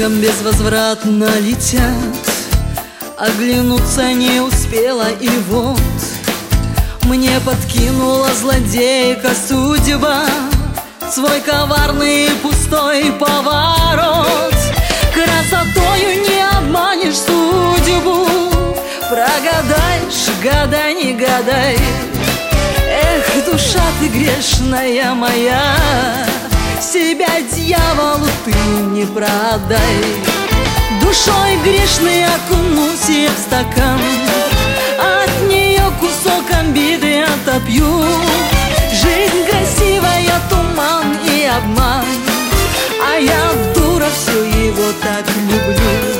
мигом безвозвратно летят, оглянуться не успела, и вот мне подкинула злодейка судьба свой коварный и пустой поворот. Красотою не обманешь судьбу, прогадаешь, гадай, не гадай. Эх, душа ты грешная моя, себя дьяволу ты не продай. Душой грешной окунусь я в стакан, от нее кусок обиды отопью. Жизнь красивая, туман и обман, а я, дура, все его так люблю.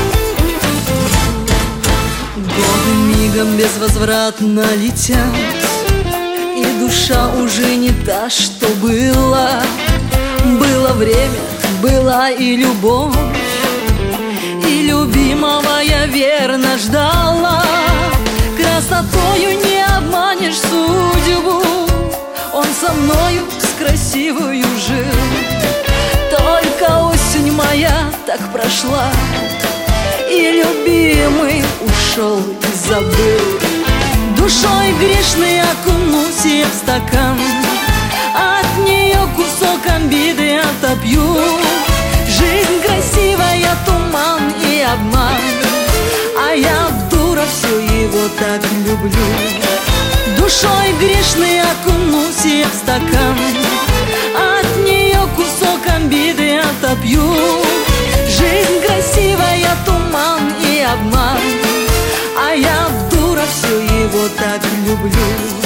Годы мигом безвозвратно летят, и душа уже не та, что была. Было время, была и любовь, и любимого я верно ждала. Красотою не обманешь судьбу, он со мною с красивою жил. Только осень моя так прошла, и любимый ушел и забыл. Душой грешной окунусь я в стакан, от нее кусок обиды отопью. Жизнь красивая, туман и обман, а я, дура, все его так люблю. Душой грешной окунусь я в стакан, от нее кусок обиды отопью. Жизнь красивая, туман и обман, а я, дура, все его так люблю.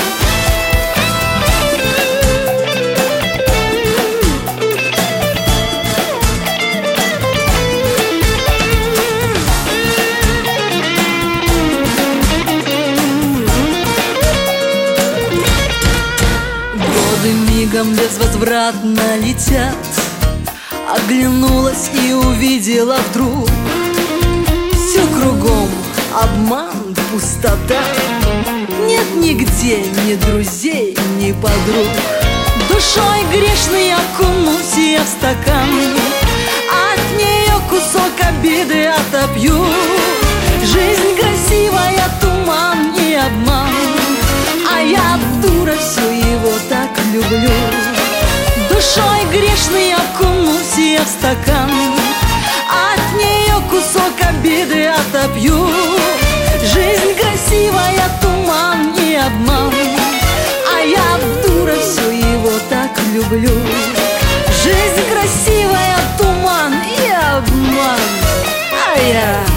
Годы мигом безвозвратно летят, оглянулась и увидела вдруг все кругом обман, пустота. Нет нигде ни друзей, ни подруг. Душой грешной окунусь я в стакан, от нее кусок обиды отопью. Жизнь красивая, туман и обман, а я, дура, все его так люблю. Душой грешной окунусь я в стакан, от нее кусок обиды отопью. Жизнь красивая, туман и обман, а я, дура, все его так люблю. Жизнь красивая, туман и обман, а я...